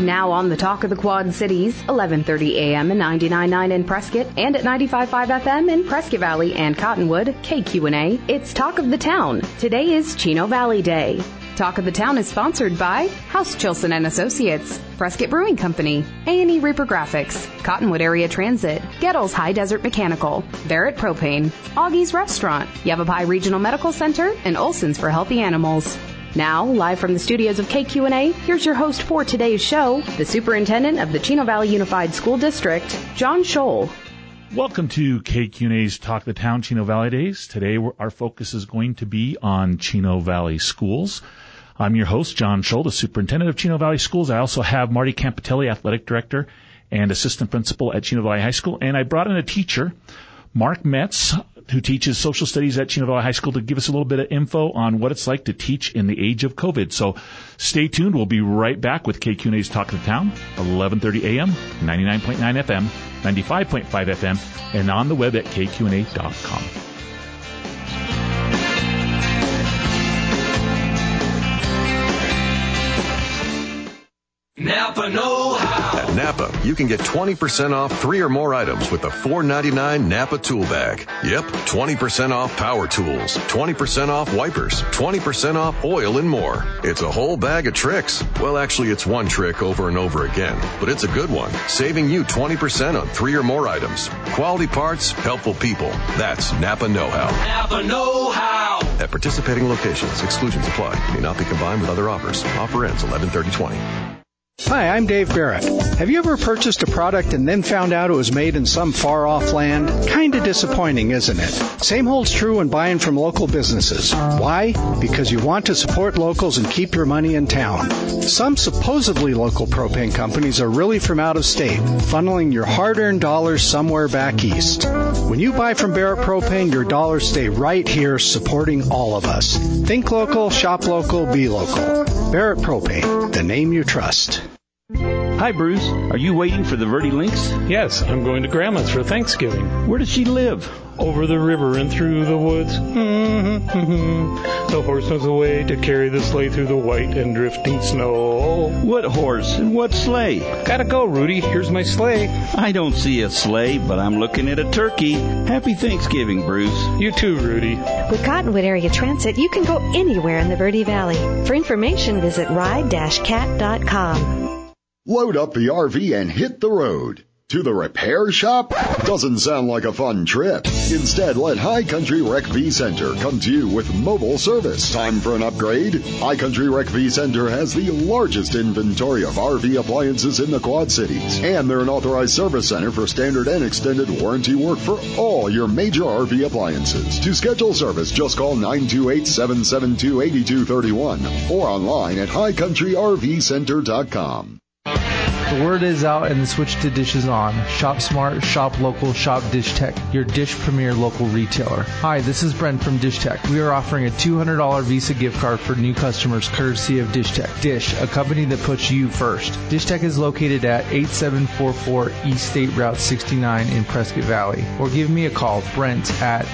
And now on the Talk of the Quad Cities, 11:30 a.m. and 99.9 in Prescott and at 95.5 FM in Prescott Valley and Cottonwood, KQNA, it's Talk of the Town. Today is Chino Valley Day. Talk of the Town is sponsored by House Chilson and Associates, Prescott Brewing Company, A&E Reaper Graphics, Cottonwood Area Transit, Gettles High Desert Mechanical, Barrett Propane, Augie's Restaurant, Yavapai Regional Medical Center, and Olson's for Healthy Animals. Now, live from the studios of KQNA, here's your host for today's show, the Superintendent of the Chino Valley Unified School District, John Scholl. Welcome to KQNA's Talk of the Town Chino Valley Days. Today, our focus is going to be on Chino Valley Schools. I'm your host, John Scholl, the Superintendent of Chino Valley Schools. I also have Marty Campitelli, Athletic Director and Assistant Principal at Chino Valley High School. And I brought in a teacher, Mark Metz, who teaches social studies at Chino Valley High School, to give us a little bit of info on what it's like to teach in the age of COVID. So stay tuned. We'll be right back with KQNA's Talk of the Town, 11:30 a.m., 99.9 FM, 95.5 FM, and on the web at kqna.com. Napa know-how. At Napa, you can get 20% off 3 or more items with the $4.99 Napa Tool Bag. Yep, 20% off power tools, 20% off wipers, 20% off oil, and more. It's a whole bag of tricks. Well, actually, it's one trick over and over again, but it's a good one, saving you 20% on 3 or more items. Quality parts, helpful people. That's Napa know-how. Napa know-how. At participating locations, exclusions apply. May not be combined with other offers. Offer ends 11/30/20. Hi, I'm Dave Barrett. Have you ever purchased a product and then found out it was made in some far-off land? Kinda disappointing, isn't it? Same holds true when buying from local businesses. Why? Because you want to support locals and keep your money in town. Some supposedly local propane companies are really from out of state, funneling your hard-earned dollars somewhere back east. When you buy from Barrett Propane, your dollars stay right here supporting all of us. Think local, shop local, be local. Barrett Propane, the name you trust. Hi, Bruce. Are you waiting for the Verde Lynx? Yes, I'm going to Grandma's for Thanksgiving. Where does she live? Over the river and through the woods. The horse knows the way to carry the sleigh through the white and drifting snow. What horse and what sleigh? Gotta go, Rudy. Here's my sleigh. I don't see a sleigh, but I'm looking at a turkey. Happy Thanksgiving, Bruce. You too, Rudy. With Cottonwood Area Transit, you can go anywhere in the Verde Valley. For information, visit ride-cat.com. Load up the RV and hit the road. To the repair shop? Doesn't sound like a fun trip. Instead, let High Country Rec V Center come to you with mobile service. Time for an upgrade? High Country Rec V Center has the largest inventory of RV appliances in the Quad Cities. And they're an authorized service center for standard and extended warranty work for all your major RV appliances. To schedule service, just call 928-772-8231 or online at highcountryrvcenter.com. The word is out and the switch to Dish is on. Shop smart, shop local, shop Dish Tech, your Dish Premier local retailer. Hi, this is Brent from Dish Tech. We are offering a $200 Visa gift card for new customers courtesy of Dish Tech. Dish, a company that puts you first. Dish Tech is located at 8744 East State Route 69 in Prescott Valley. Or give me a call, Brent, at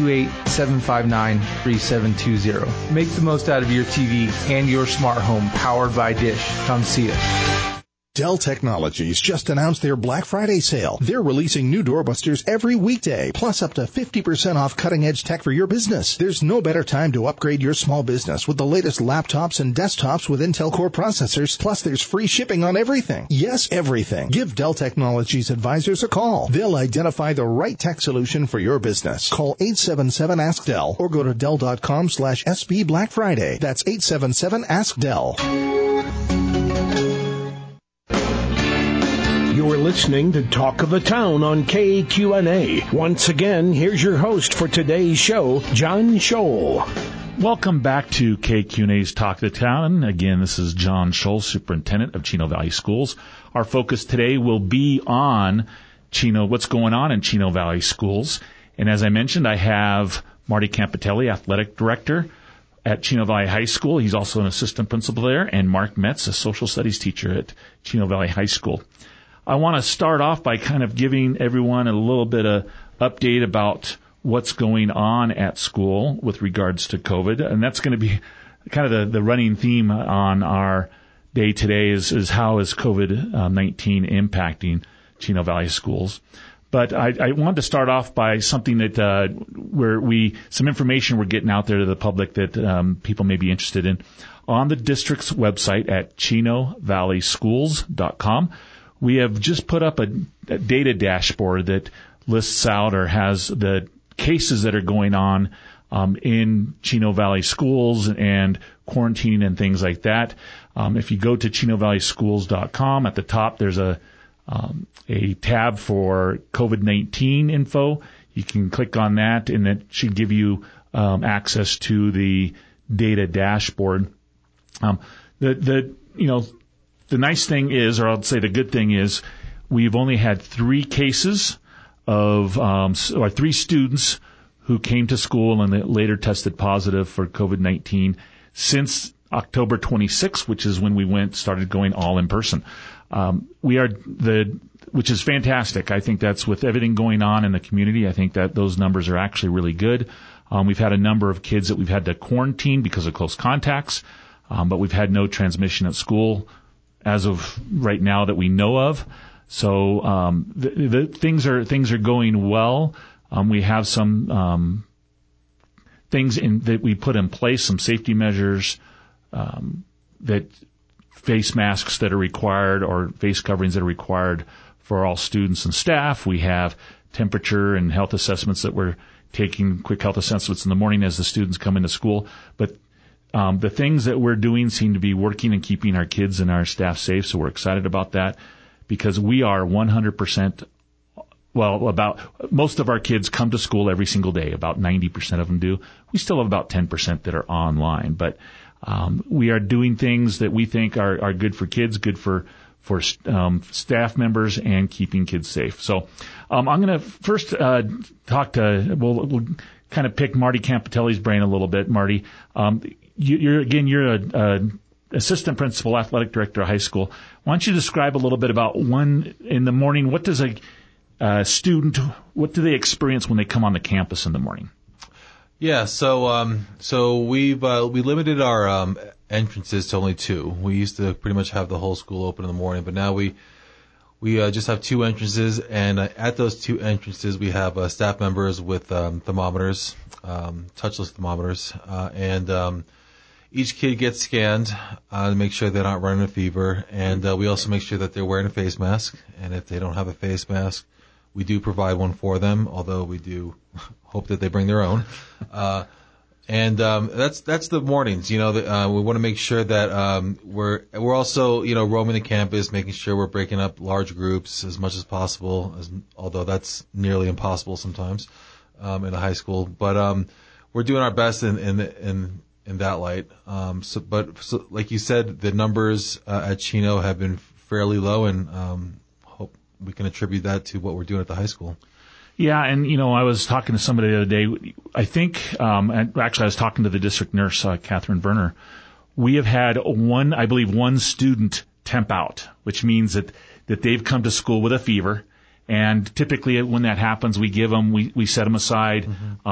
928-759-3720. Make the most out of your TV and your smart home powered by Dish. Come see us. Dell Technologies just announced their Black Friday sale. They're releasing new doorbusters every weekday, plus up to 50% off cutting-edge tech for your business. There's no better time to upgrade your small business with the latest laptops and desktops with Intel Core processors, plus there's free shipping on everything. Yes, everything. Give Dell Technologies advisors a call. They'll identify the right tech solution for your business. Call 877-ASK-DELL or go to Dell.com/SB Black Friday. That's 877-ASK-DELL. You're listening to Talk of the Town on KQNA. Once again, here's your host for today's show, John Scholl. Welcome back to KQNA's Talk of the Town. Again, this is John Scholl, Superintendent of Chino Valley Schools. Our focus today will be on what's going on in Chino Valley Schools. And as I mentioned, I have Marty Campitelli, Athletic Director at Chino Valley High School. He's also an assistant principal there. And Mark Metz, a social studies teacher at Chino Valley High School. I want to start off by kind of giving everyone a little bit of update about what's going on at school with regards to COVID. And that's going to be kind of the running theme on our day today is how is COVID-19 impacting Chino Valley schools. But I wanted to start off by something that some information we're getting out there to the public that people may be interested in. On the district's website at ChinoValleySchools.com, we have just put up a data dashboard that lists out or has the cases that are going on in Chino Valley schools and quarantining and things like that. If you go to ChinoValleySchools.com, at the top there's a tab for COVID-19 info. You can click on that, and it should give you access to the data dashboard. The nice thing is, or I'll say the good thing is, we've only had 3 cases of or 3 students who came to school and later tested positive for COVID-19 since October 26th, which is when started going all in person. Which is fantastic. I think that's with everything going on in the community. I think that those numbers are actually really good. We've had a number of kids that we've had to quarantine because of close contacts, but we've had no transmission at school as of right now that we know of. So the things are going well. We have some things that we put in place, some safety measures that face masks that are required or face coverings that are required for all students and staff. We have temperature and health assessments that we're taking, quick health assessments in the morning as the students come into school. But the things that we're doing seem to be working and keeping our kids and our staff safe, so we're excited about that because we are 100%, most of our kids come to school every single day. About 90% of them do. We still have about 10% that are online, but we are doing things that we think are good for kids, good for staff members, and keeping kids safe. So I'm going to first we'll kind of pick Marty Campitelli's brain a little bit. Marty, you're an assistant principal, athletic director of high school. Why don't you describe a little bit about one in the morning? What does a student, what do they experience when they come on the campus in the morning? Yeah, so we limited our entrances to only 2. We used to pretty much have the whole school open in the morning, but now we just have 2 entrances, and at those 2 entrances we have staff members with thermometers, touchless thermometers, and each kid gets scanned to make sure they're not running a fever, and we also make sure that they're wearing a face mask, and if they don't have a face mask, we do provide one for them, although we do hope that they bring their own. That's the mornings. We want to make sure that we're also roaming the campus, making sure we're breaking up large groups as much as possible. Although that's nearly impossible sometimes in a high school, but we're doing our best in that light. So like you said, the numbers at Chino have been fairly low, and hope we can attribute that to what we're doing at the high school. Yeah, and I was talking to somebody the other day. I think, actually, I was talking to the district nurse, Catherine Werner. We have had one student temp out, which means that they've come to school with a fever. And typically, when that happens, we give them, we set them aside,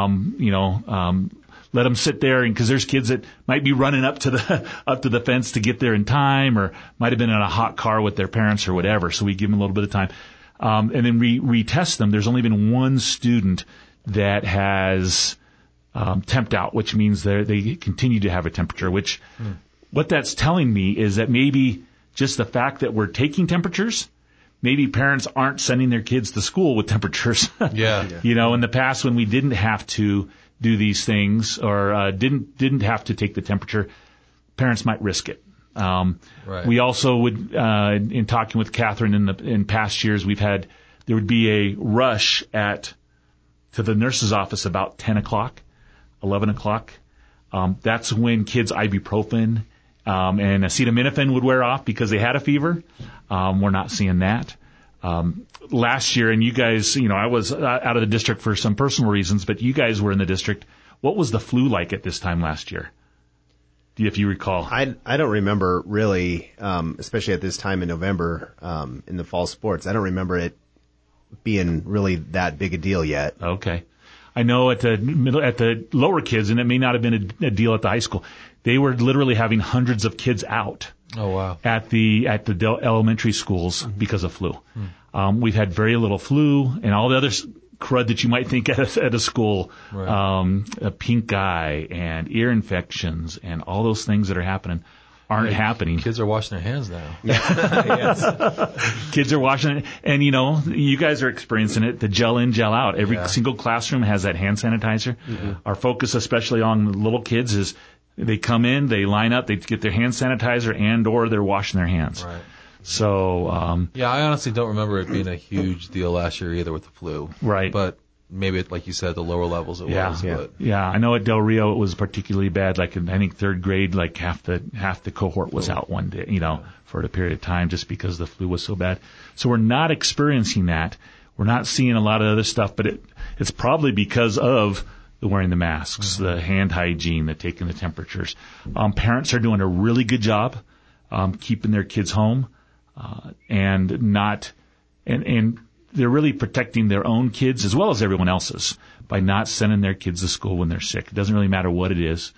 let them sit there, and because there's kids that might be running up to the fence to get there in time, or might have been in a hot car with their parents or whatever. So we give them a little bit of time. And then we retest them. There's only been one student that has temped out, which means they continue to have a temperature, which what that's telling me is that maybe just the fact that we're taking temperatures, maybe parents aren't sending their kids to school with temperatures. Yeah. In the past when we didn't have to do these things or didn't have to take the temperature, parents might risk it. Right. We also would, in talking with Catherine in past years, there would be a rush to the nurse's office about 10 o'clock, 11 o'clock. That's when kids' ibuprofen and acetaminophen would wear off because they had a fever. We're not seeing that. Last year, and you guys, I was out of the district for some personal reasons, but you guys were in the district. What was the flu like at this time last year? If you recall. I don't remember really, especially at this time in November, in the fall sports. I don't remember it being really that big a deal yet. Okay. I know at the lower kids, and it may not have been a deal at the high school, they were literally having hundreds of kids out. Oh, wow. At the elementary schools because of flu. We've had very little flu and all the other crud that you might think at a school, Right. A pink eye and ear infections and all those things that are happening aren't happening. Kids are washing their hands now. Yes. Kids are washing it. And, you guys are experiencing it, the gel in, gel out. Every single classroom has that hand sanitizer. Mm-hmm. Our focus, especially on little kids, is they come in, they line up, they get their hand sanitizer and or they're washing their hands. Right. So, I honestly don't remember it being a huge deal last year either with the flu. Right. But maybe, like you said, the lower levels it was. But. Yeah. I know at Del Rio it was particularly bad. Like in, I think third grade, like half the cohort was out one day, for a period of time just because the flu was so bad. So we're not experiencing that. We're not seeing a lot of other stuff, but it's probably because of the wearing the masks, the hand hygiene, the taking the temperatures. Parents are doing a really good job keeping their kids home and they're really protecting their own kids as well as everyone else's by not sending their kids to school when they're sick. It doesn't really matter what it is.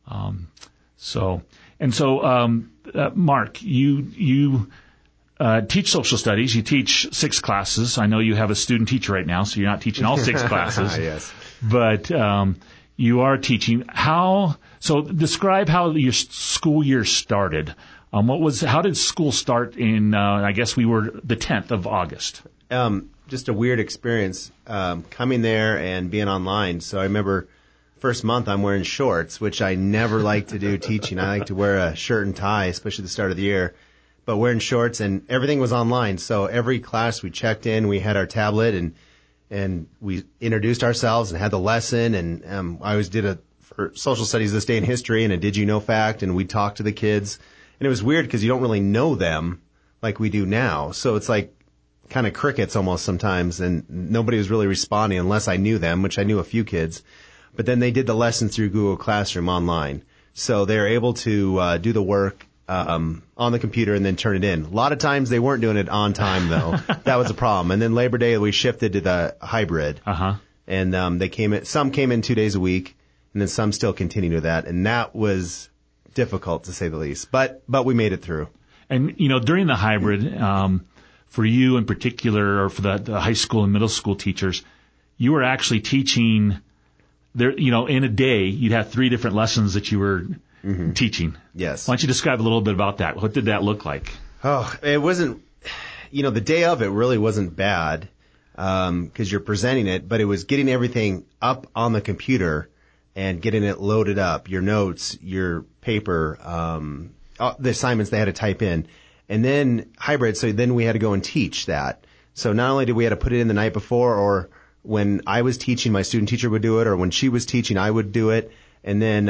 Mark, you teach social studies. You teach 6 classes. I know you have a student teacher right now, so you're not teaching all 6 classes. Yes. But you are teaching. So describe how your school year started. How did school start in, I guess we were the 10th of August? Just a weird experience coming there and being online. So I remember first month I'm wearing shorts, which I never like to do teaching. I like to wear a shirt and tie, especially at the start of the year. But wearing shorts and everything was online. So every class we checked in, we had our tablet and we introduced ourselves and had the lesson. And I always did for social studies this day in history and a did you know fact, and we talked to the kids. And it was weird because you don't really know them like we do now. So it's like kind of crickets almost sometimes, and nobody was really responding unless I knew them, which I knew a few kids. But then they did the lesson through Google Classroom online. So they were able to do the work on the computer and then turn it in. A lot of times they weren't doing it on time, though. That was a problem. And then Labor Day, we shifted to the hybrid. Uh-huh. And some came in 2 days a week, and then some still continue to that. And that was difficult, to say the least. But we made it through. And, during the hybrid, for you in particular, or for the high school and middle school teachers, you were actually teaching there, in a day, you'd have 3 different lessons that you were teaching. Yes. Why don't you describe a little bit about that? What did that look like? Oh, it wasn't, the day of it really wasn't bad, because you're presenting it, but it was getting everything up on the computer and getting it loaded up, your notes, your paper, the assignments they had to type in. And then hybrid, so then we had to go and teach that. So not only did we have to put it in the night before, or when I was teaching, my student teacher would do it, or when she was teaching, I would do it. And then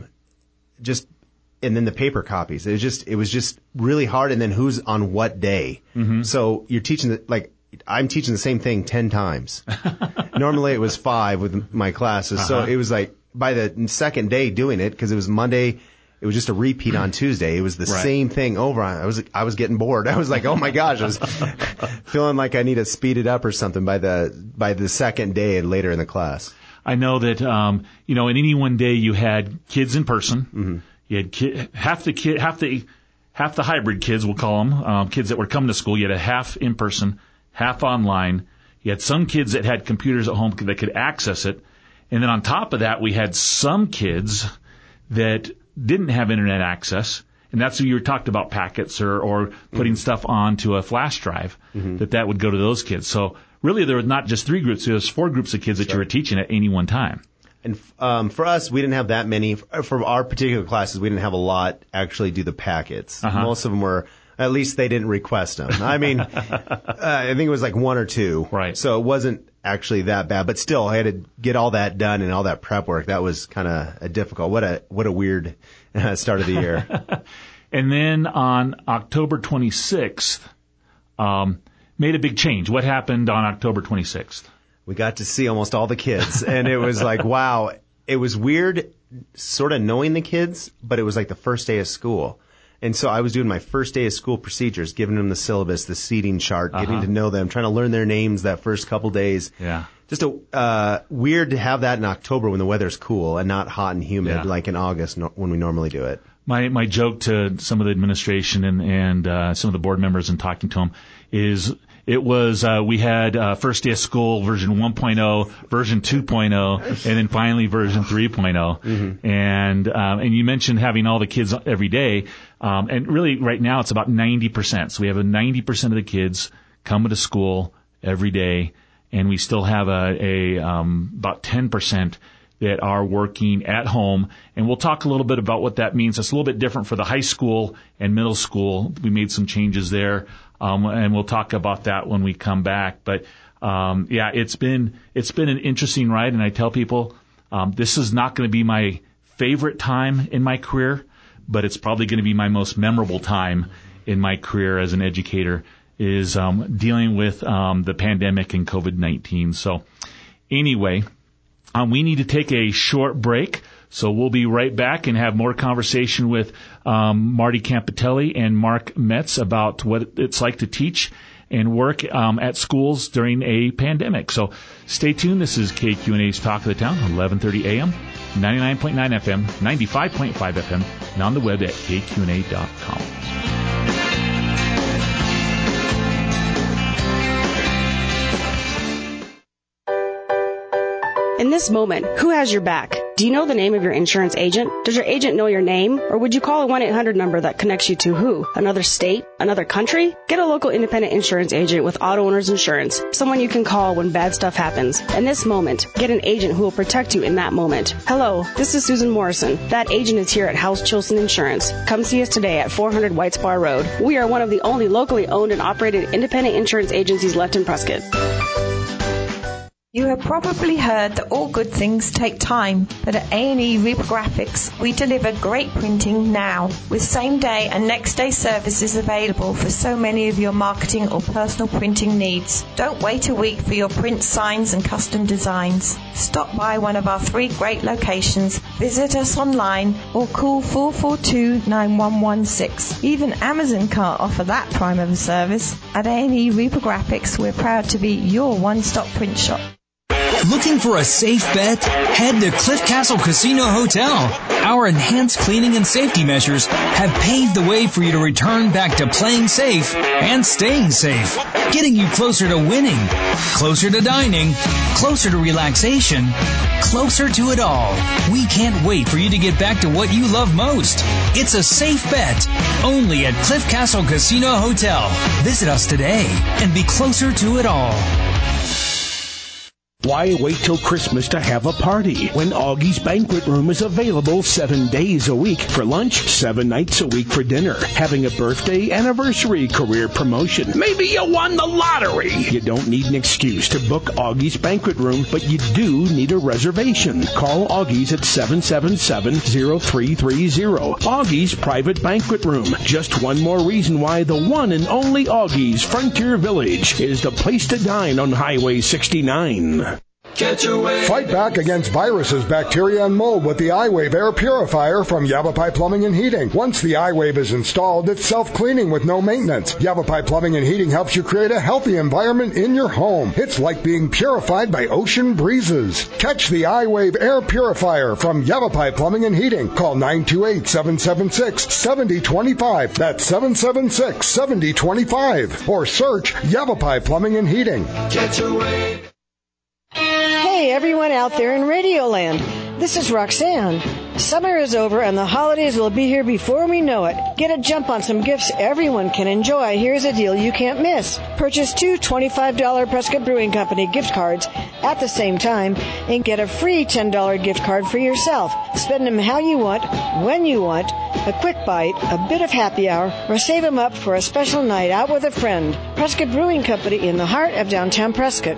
then the paper copies. It was just really hard. And then who's on what day. Mm-hmm. So you're teaching I'm teaching the same thing 10 times. Normally it was 5 with my classes. Uh-huh. So it was like by the second day doing it, because it was Monday, it was just a repeat on Tuesday. It was the same thing over. I was getting bored. I was like, oh my gosh, I was feeling like I need to speed it up or something by the second day and later in the class. I know that, in any one day you had kids in person. Mm-hmm. You had half the hybrid kids, we'll call them, kids that were coming to school. You had a half in person, half online. You had some kids that had computers at home that could access it. And then on top of that, we had some kids that didn't have internet access. And that's when you talked about packets or putting stuff onto a flash drive, that would go to those kids. So really there was not just 3 groups, there was 4 groups of kids that you were teaching at any one time. And for us, we didn't have that many. For our particular classes, we didn't have a lot actually do the packets. Uh-huh. Most of them were, at least they didn't request them. I mean, I think it was like 1 or 2. Right. So it wasn't actually that bad. But still, I had to get all that done and all that prep work. That was kind of difficult. What a weird start of the year. And then on October 26th, made a big change. What happened on October 26th? We got to see almost all the kids, and it was like, wow. It was weird sort of knowing the kids, but it was like the first day of school. And so I was doing my first day of school procedures, giving them the syllabus, the seating chart, getting to know them, trying to learn their names that first couple days. Yeah. Just weird to have that in October when the weather's cool and not hot and humid like in August when we normally do it. My joke to some of the administration and some of the board members and talking to them is it was we had first day of school version 1.0, version 2.0, and then finally version 3.0. Mm-hmm. And you mentioned having all the kids every day, and really right now it's about 90%. So we have 90% of the kids coming to school every day, and we still have about 10% that are working at home. And we'll talk a little bit about what that means. It's a little bit different for the high school and middle school. We made some changes there. And we'll talk about that when we come back. But, it's been an interesting ride. And I tell people, this is not going to be my favorite time in my career, but it's probably going to be my most memorable time in my career as an educator is, dealing with, the pandemic and COVID-19. So anyway, we need to take a short break, so we'll be right back and have more conversation with Marty Campitelli and Mark Metz about what it's like to teach and work at schools during a pandemic. So stay tuned. This is KQNA's Talk of the Town, 11:30 a.m., 99.9 FM, 95.5 FM, and on the web at kqna.com. In this moment, who has your back? Do you know the name of your insurance agent? Does your agent know your name? Or would you call a 1-800 number that connects you to who? Another state? Another country? Get a local independent insurance agent with Auto Owners Insurance, someone you can call when bad stuff happens. In this moment, get an agent who will protect you in that moment. Hello, this is Susan Morrison. That agent is here at House Chilson Insurance. Come see us today at 400 White Spar Road. We are one of the only locally owned and operated independent insurance agencies left in Prescott. You have probably heard that all good things take time, but at A&E Reprographics, we deliver great printing now, with same-day and next-day services available for so many of your marketing or personal printing needs. Don't wait a week for your print signs and custom designs. Stop by one of our 3 great locations, visit us online, or call 442-9116. Even Amazon can't offer that prime of a service. At A&E Reprographics, we're proud to be your one-stop print shop. Looking for a safe bet? Head to Cliff Castle Casino Hotel. Our enhanced cleaning and safety measures have paved the way for you to return back to playing safe and staying safe, getting you closer to winning, closer to dining, closer to relaxation, closer to it all. We can't wait for you to get back to what you love most. It's a safe bet, only at Cliff Castle Casino Hotel. Visit us today and be closer to it all. Why wait till Christmas to have a party when Augie's Banquet Room is available 7 days a week for lunch, 7 nights a week for dinner, having a birthday, anniversary, career promotion. Maybe you won the lottery. You don't need an excuse to book Augie's Banquet Room, but you do need a reservation. Call Augie's at 777-0330. Augie's Private Banquet Room. Just one more reason why the one and only Augie's Frontier Village is the place to dine on Highway 69. Fight back against viruses, bacteria, and mold with the iWave Air Purifier from Yavapai Plumbing and Heating. Once the iWave is installed, it's self-cleaning with no maintenance. Yavapai Plumbing and Heating helps you create a healthy environment in your home. It's like being purified by ocean breezes. Catch the iWave Air Purifier from Yavapai Plumbing and Heating. Call 928-776-7025. That's 776-7025. Or search Yavapai Plumbing and Heating. Get away. Hey, everyone out there in Radioland. This is Roxanne. Summer is over and the holidays will be here before we know it. Get a jump on some gifts everyone can enjoy. Here's a deal you can't miss. Purchase 2 $25 Prescott Brewing Company gift cards at the same time and get a free $10 gift card for yourself. Spend them how you want, when you want, a quick bite, a bit of happy hour, or save them up for a special night out with a friend. Prescott Brewing Company in the heart of downtown Prescott.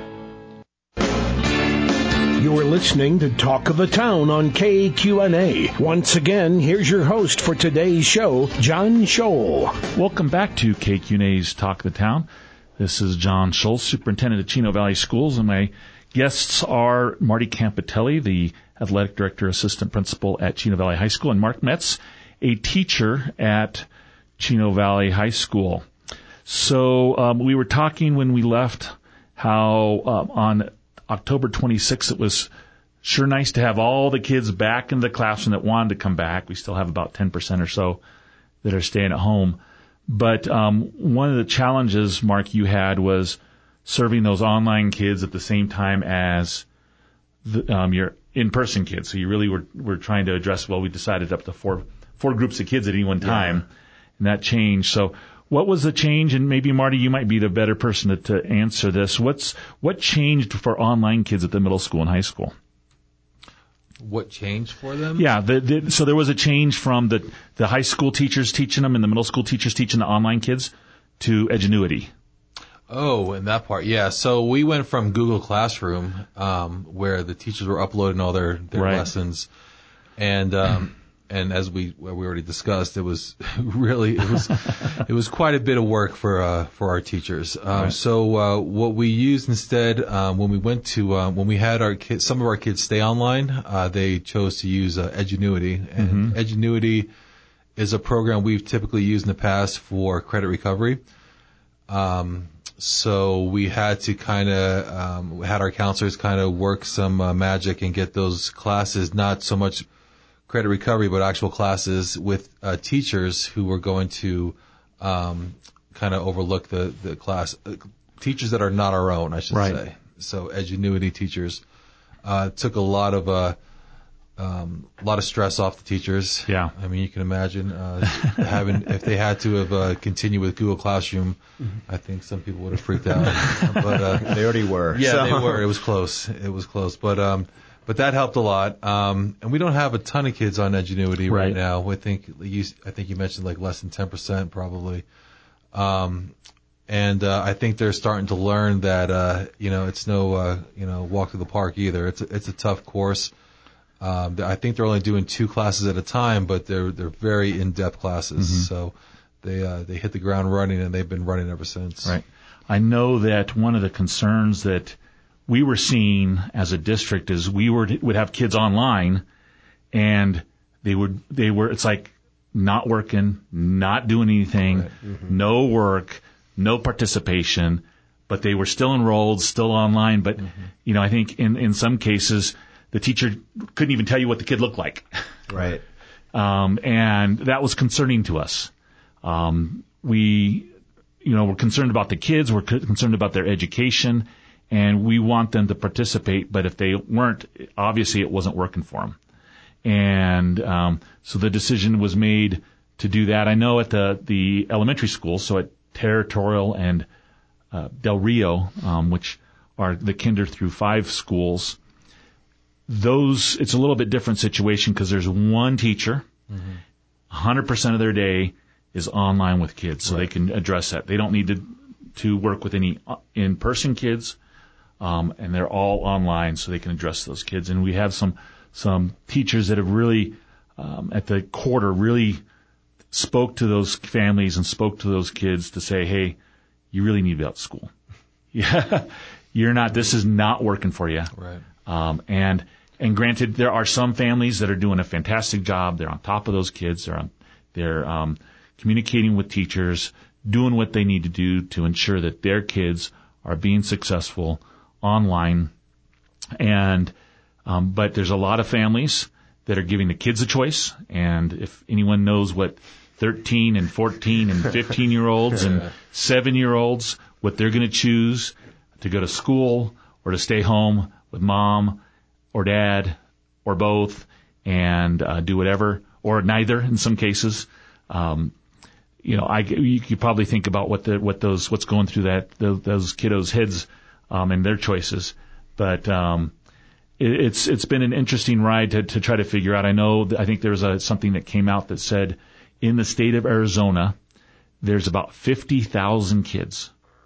You're listening to Talk of the Town on KQNA. Once again, here's your host for today's show, John Scholl. Welcome back to KQNA's Talk of the Town. This is John Scholl, Superintendent of Chino Valley Schools, and my guests are Marty Campitelli, the Athletic Director, Assistant Principal at Chino Valley High School, and Mark Metz, a teacher at Chino Valley High School. So we were talking when we left how on October 26th it was sure nice to have all the kids back in the classroom that wanted to come back. We still have about 10% or so that are staying at home. But one of the challenges, Mark, you had was serving those online kids at the same time as your in-person kids. So you really were trying to address, we decided up to four groups of kids at any one time, and that changed. So what was the change? And maybe, Marty, you might be the better person to answer this. What changed for online kids at the middle school and high school? What changed for them? Yeah, so there was a change from the high school teachers teaching them and the middle school teachers teaching the online kids to Edgenuity. Oh, in that part, yeah. So we went from Google Classroom, where the teachers were uploading all their lessons, and as we already discussed, it was really it was quite a bit of work for our teachers. So what we used instead, when we had some of our kids stay online, they chose to use Edgenuity, and Edgenuity is a program we've typically used in the past for credit recovery. So we had to had our counselors work some magic and get those classes, not so much credit recovery, but actual classes with teachers who were going to overlook the class, teachers that are not our own, I should say. So Edgenuity teachers took a lot of stress off the teachers. Yeah. I mean, you can imagine if they had to have continued with Google Classroom, I think some people would have freaked out. But they already were. Yeah, they were. It was close. But that helped a lot. And we don't have a ton of kids on Edgenuity right now. I think you mentioned less than 10% probably. And I think they're starting to learn that it's no walk through the park either. It's a tough course. I think they're only doing 2 classes at a time, but they're very in-depth classes. So they hit the ground running, and they've been running ever since. Right. I know that one of the concerns that we were seeing as a district is we would have kids online, and it's like not working, not doing anything, no work, no participation, but they were still enrolled, still online. But I think in some cases the teacher couldn't even tell you what the kid looked like. Right. And that was concerning to us. We're concerned about the kids, we're concerned about their education, and we want them to participate, but if they weren't, obviously it wasn't working for them. And so the decision was made to do that. I know at the elementary school, so at Territorial and Del Rio, which are the kinder through 5 schools, it's a little bit different situation because there's one teacher, 100% of their day is online with kids, so they can address that. They don't need to work with any in-person kids, and they're all online, so they can address those kids. And we have some teachers that have really, at the quarter, really spoke to those families and spoke to those kids to say, hey, you really need to be out of school. Yeah, this is not working for you. Right. And granted, there are some families that are doing a fantastic job. They're on top of those kids. They're communicating with teachers, doing what they need to do to ensure that their kids are being successful online. And but there's a lot of families that are giving the kids a choice. And if anyone knows what 13 and 14 and 15-year-olds and 7-year-olds, what they're going to choose to go to school or to stay home with mom or dad or both and do whatever, or neither in some cases. You could probably think about what's going through those kiddos' heads and their choices. But it's been an interesting ride to try to figure out. I think there was something that came out that said in the state of Arizona there's about 50,000 kids,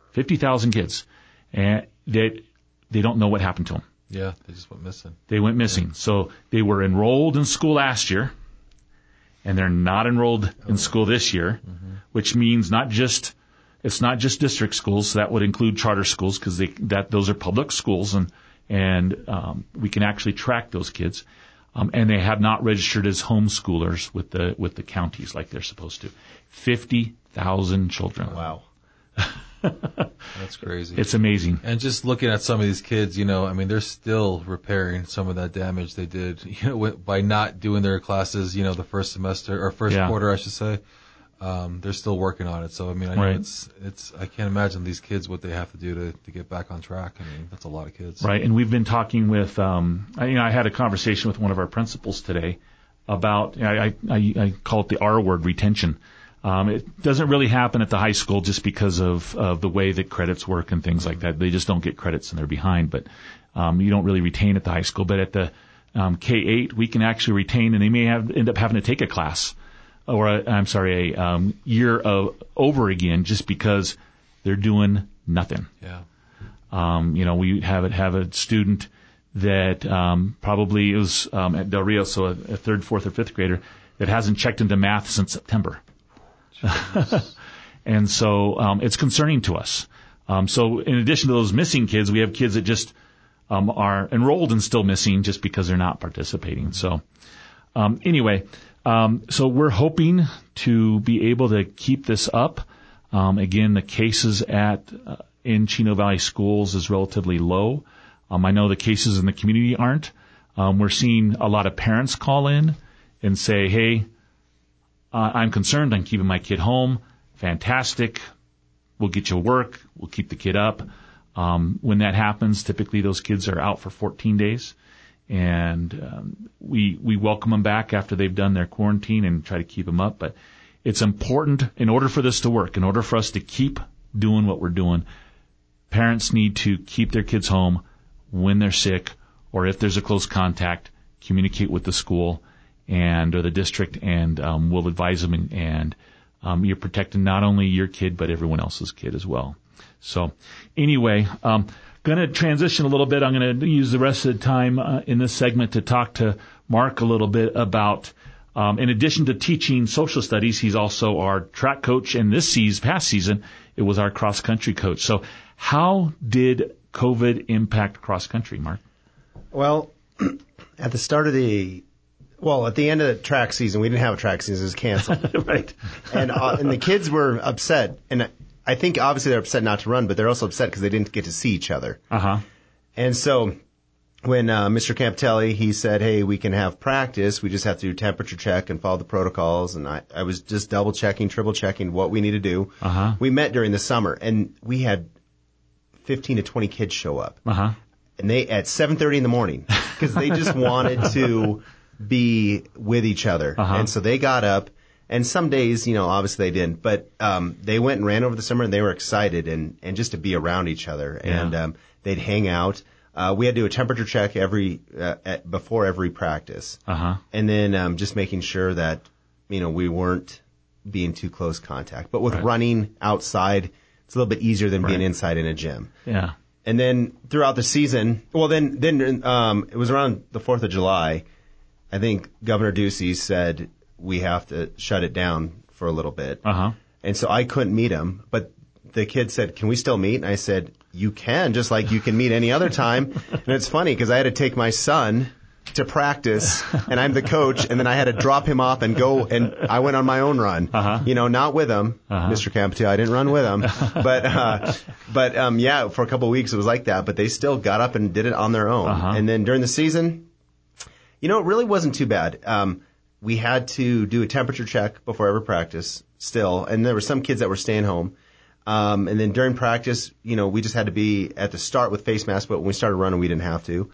and they don't know what happened to them. Yeah, they just went missing. They went missing. So they were enrolled in school last year, and they're not enrolled in school this year, which means it's not just district schools. So that would include charter schools because those are public schools, and we can actually track those kids. and they have not registered as homeschoolers with the counties like they're supposed to. 50,000 children. Wow. That's crazy. It's amazing. And just looking at some of these kids, I mean, they're still repairing some of that damage they did, by not doing their classes, the first semester or first quarter, I should say. They're still working on it. So, I mean, I know I can't imagine these kids what they have to do to get back on track. I mean, that's a lot of kids. Right. And we've been talking with, I had a conversation with one of our principals today about, I call it the R word, retention. It doesn't really happen at the high school just because of the way that credits work and things like that. They just don't get credits and they're behind. But you don't really retain at the high school. But at the K-8, we can actually retain, and they may end up having to take a class or a year over again just because they're doing nothing. Yeah. We have a student that probably is at Del Rio, so a third, fourth, or fifth grader that hasn't checked into math since September. And so it's concerning to us. So in addition to those missing kids, we have kids that just are enrolled and still missing just because they're not participating. So so we're hoping to be able to keep this up. Again, the cases in Chino Valley schools is relatively low. I know the cases in the community aren't. We're seeing a lot of parents call in and say, hey, I'm concerned. I'm keeping my kid home. Fantastic. We'll get you work. We'll keep the kid up. When that happens, typically those kids are out for 14 days. And we welcome them back after they've done their quarantine and try to keep them up. But it's important, in order for this to work, in order for us to keep doing what we're doing, parents need to keep their kids home when they're sick, or if there's a close contact, communicate with the school or the district, and we'll advise them, and you're protecting not only your kid but everyone else's kid as well. So anyway, going to transition a little bit. I'm going to use the rest of the time in this segment to talk to Mark a little bit about, in addition to teaching social studies, he's also our track coach, and past season, it was our cross country coach. So how did COVID impact cross country, Mark? Well, at the end of the track season, we didn't have a track season. It was canceled. Right. And the kids were upset. And I think obviously they're upset not to run, but they're also upset because they didn't get to see each other. Uh-huh. And so when Mr. Campitelli, he said, hey, we can have practice. We just have to do temperature check and follow the protocols. And I was just double checking, triple checking what we need to do. Uh-huh. We met during the summer, and we had 15 to 20 kids show up. Uh-huh. And they at 7:30 in the morning because they just wanted to be with each other. Uh-huh. And so they got up, and some days, obviously they didn't, but they went and ran over the summer, and they were excited and just to be around each other. Yeah. And they'd hang out. We had to do a temperature check before every practice. Uh-huh. And then just making sure that, we weren't being too close contact. But with running outside, it's a little bit easier than being inside in a gym. Yeah. And then throughout the season, then it was around the 4th of July, I think Governor Ducey said we have to shut it down for a little bit. Uh-huh. And so I couldn't meet him, but the kid said, can we still meet? And I said, you can, just like you can meet any other time. And it's funny because I had to take my son to practice, and I'm the coach, and then I had to drop him off and go, and I went on my own run. Uh-huh. Not with him, Mr. Campitelli. I didn't run with him, but for a couple of weeks it was like that. But they still got up and did it on their own. Uh-huh. And then during the season, it really wasn't too bad. We had to do a temperature check before every practice still, and there were some kids that were staying home. And then during practice, we just had to be at the start with face masks, but when we started running, we didn't have to.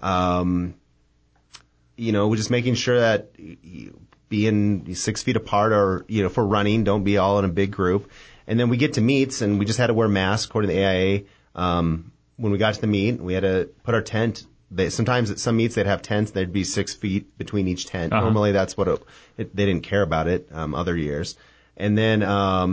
We're just making sure that being 6 feet apart or, for running, don't be all in a big group. And then we get to meets, and we just had to wear masks according to the AIA. When we got to the meet, we had to put our tent. Sometimes at some meets they'd have tents. There'd be 6 feet between each tent. Uh-huh. Normally that's what they didn't care about it other years. And then,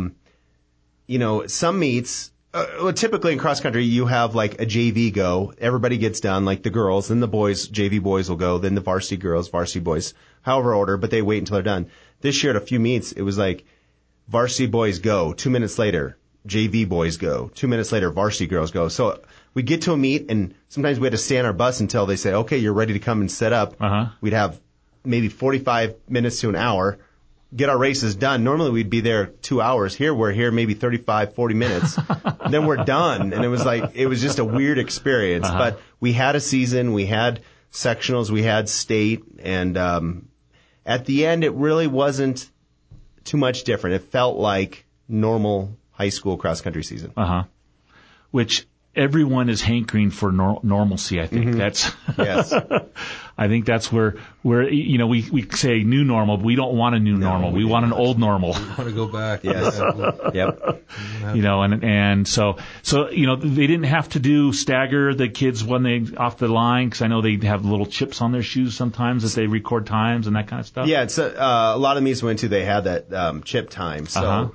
some meets, typically in cross country, you have like a JV go. Everybody gets done, like the girls, then the boys, JV boys will go, then the varsity girls, varsity boys, however order, but they wait until they're done. This year at a few meets, it was like varsity boys go, 2 minutes later, JV boys go, 2 minutes later, varsity girls go. So we'd get to a meet, and sometimes we had to stay on our bus until they say, okay, you're ready to come and set up. We'd have maybe 45 minutes to an hour, get our races done. Normally we'd be there 2 hours. Here we're here maybe 35, 40 minutes. Then we're done. And it was just a weird experience. But we had a season, we had sectionals, we had state, and at the end it really wasn't too much different. It felt like normal high school cross country season. Which everyone is hankering for normalcy, I think. That's yes. I think that's where you know, we say new normal, but we don't want a new normal. We want an old normal. We want to go back. Yes. Yep. You know, and so you know, they didn't have to do stagger the kids when they off the line, because I know they have little chips on their shoes sometimes that they record times and that kind of stuff. Yeah, it's a lot of meets we went to, they had that chip time. So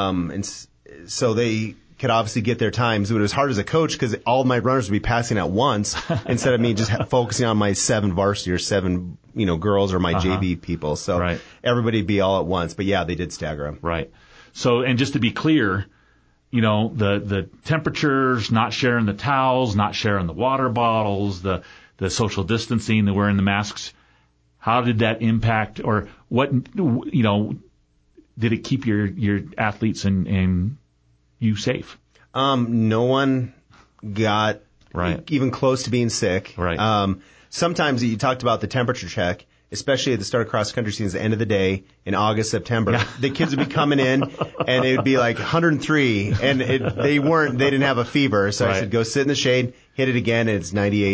so they could obviously get their times. It was hard as a coach because all of my runners would be passing at once instead of me just focusing on my 7 varsity or 7, you know, girls or my JV people. So everybody would be all at once. But yeah, they did stagger them. Right. So, and just to be clear, you know, the temperatures, not sharing the towels, not sharing the water bottles, the social distancing, the wearing the masks, how did that impact, or what, you know, did it keep your athletes and you safe? No one got even close to being sick. Sometimes you talked about the temperature check, especially at the start of cross country season, the end of the day in August, September. The kids would be coming in and it would be like 103 and they didn't have a fever. So I said, go sit in the shade, hit it again, and it's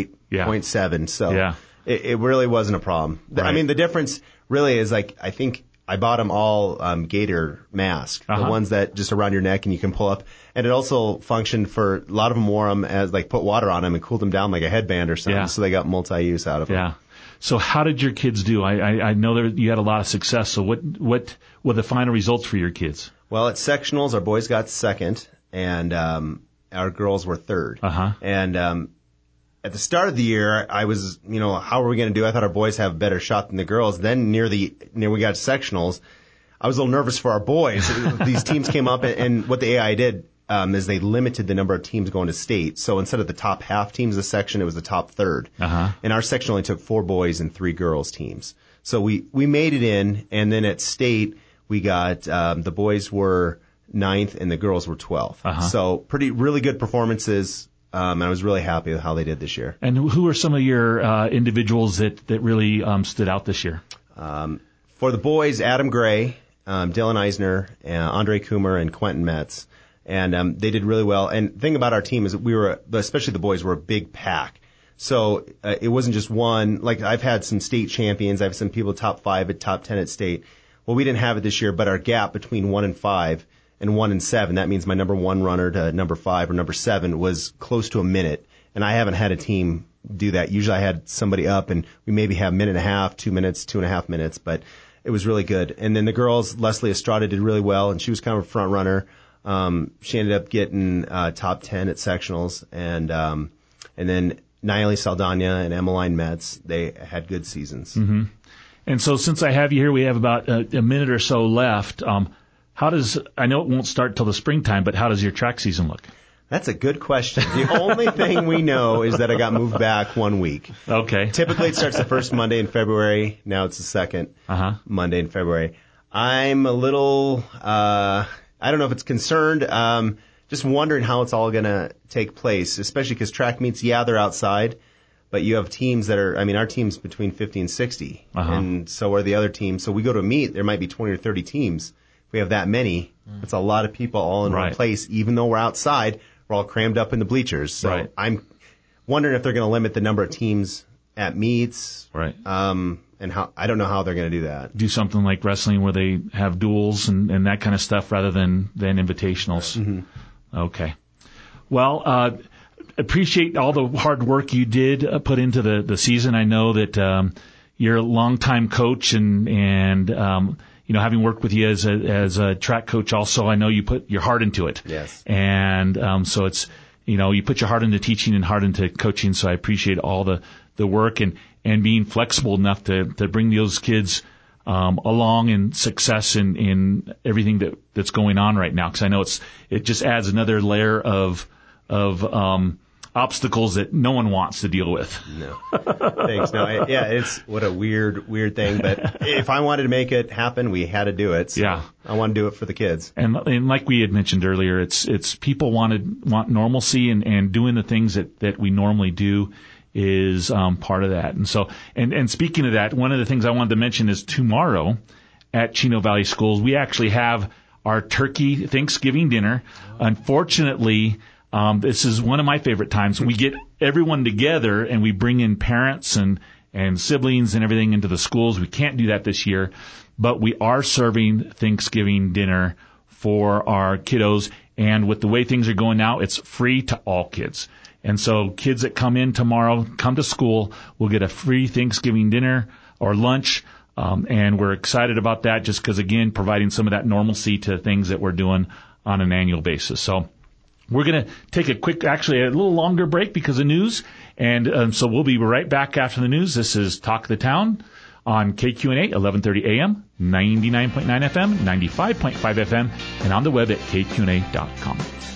98.7. So it really wasn't a problem. I mean, the difference really is, like, I think I bought them all Gator masks, the ones that just around your neck and you can pull up. And it also functioned for, a lot of them wore them as, like, put water on them and cooled them down like a headband or something. So they got multi-use out of them. So how did your kids do? I know that you had a lot of success. So what were the final results for your kids? Well, at sectionals, our boys got second and our girls were third. And at the start of the year, I was, you know, how are we going to do? I thought our boys have a better shot than the girls. Then near we got sectionals, I was a little nervous for our boys. These teams came up, and what the AI did is they limited the number of teams going to state. So instead of the top half teams of the section, it was the top third. And our section only took 4 boys and 3 girls teams. So we made it in, and then at state, we got the boys were 9th and the girls were 12th. So really good performances. And I was really happy with how they did this year. And who are some of your individuals that really stood out this year? For the boys, Adam Gray, Dylan Eisner, Andre Coomer, and Quentin Metz. And they did really well. And the thing about our team is that especially the boys, were a big pack. So it wasn't just one. Like, I've had some state champions. I have some people top 5 at top 10 at state. Well, we didn't have it this year, but our gap between 1 and 5 and 1 and 7, that means my number 1 runner to number 5 or number 7 was close to a minute. And I haven't had a team do that. Usually I had somebody up and we maybe have a minute and a half, 2 minutes, 2.5 minutes, but it was really good. And then the girls, Leslie Estrada did really well, and she was kind of a front runner. She ended up getting top 10 at sectionals, and then Nayeli Saldana and Emmeline Metz, they had good seasons. And so since I have you here, we have about a minute or so left. I know it won't start till the springtime, but how does your track season look? That's a good question. The only thing we know is that I got moved back 1 week. Okay. Typically it starts the first Monday in February. Now it's the second Monday in February. I'm a little, I don't know if it's concerned, just wondering how it's all going to take place, especially because track meets, they're outside, but you have teams that are, our team's between 50 and 60, and so are the other teams. So we go to a meet, there might be 20 or 30 teams. If we have that many, it's a lot of people all in one place. Even though we're outside, we're all crammed up in the bleachers. So I'm wondering if they're going to limit the number of teams at meets. And how, I don't know how they're going to do that. Do something like wrestling where they have duels and that kind of stuff rather than invitationals. Okay. Well, appreciate all the hard work you did put into the season. I know that you're a longtime coach and you know, having worked with you as a track coach also, I know you put your heart into it. Yes. And so it's, you know, you put your heart into teaching and heart into coaching, so I appreciate all the work and being flexible enough to bring those kids along in success in everything that's going on right now, because I know it just adds another layer of obstacles that no one wants to deal with. No. Thanks. No, it's what a weird thing. But if I wanted to make it happen, we had to do it. So yeah. I want to do it for the kids. And like we had mentioned earlier, it's people want normalcy, and doing the things that we normally do is part of that. And so, and speaking of that, one of the things I wanted to mention is tomorrow at Chino Valley Schools, we actually have our turkey Thanksgiving dinner. Unfortunately, this is one of my favorite times. We get everyone together and we bring in parents and siblings and everything into the schools. We can't do that this year, but we are serving Thanksgiving dinner for our kiddos. And with the way things are going now, it's free to all kids. And so kids that come in tomorrow, come to school, will get a free Thanksgiving dinner or lunch. And we're excited about that just because, again, providing some of that normalcy to things that we're doing on an annual basis. So we're going to take a little longer break because of news. And so we'll be right back after the news. This is Talk of the Town on KQNA, 1130 AM, 99.9 FM, 95.5 FM, and on the web at kqna.com.